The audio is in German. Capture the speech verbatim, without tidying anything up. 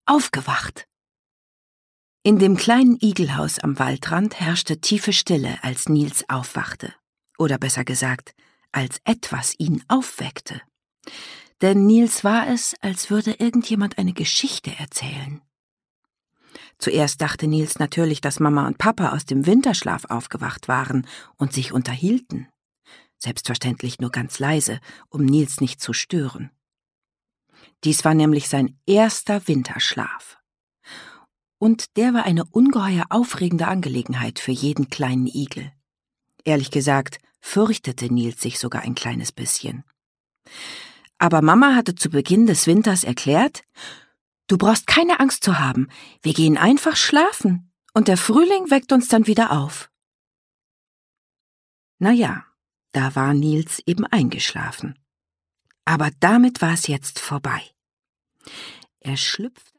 aufgewacht. In dem kleinen Igelhaus am Waldrand herrschte tiefe Stille, als Niels aufwachte. Oder besser gesagt, als etwas ihn aufweckte. Denn Niels war es, als würde irgendjemand eine Geschichte erzählen. Zuerst dachte Niels natürlich, dass Mama und Papa aus dem Winterschlaf aufgewacht waren und sich unterhielten. Selbstverständlich nur ganz leise, um Niels nicht zu stören. Dies war nämlich sein erster Winterschlaf. Und der war eine ungeheuer aufregende Angelegenheit für jeden kleinen Igel. Ehrlich gesagt, fürchtete Niels sich sogar ein kleines bisschen. Aber Mama hatte zu Beginn des Winters erklärt: »Du brauchst keine Angst zu haben, wir gehen einfach schlafen und der Frühling weckt uns dann wieder auf.« Na ja, da war Niels eben eingeschlafen. Aber damit war es jetzt vorbei. Er schlüpfte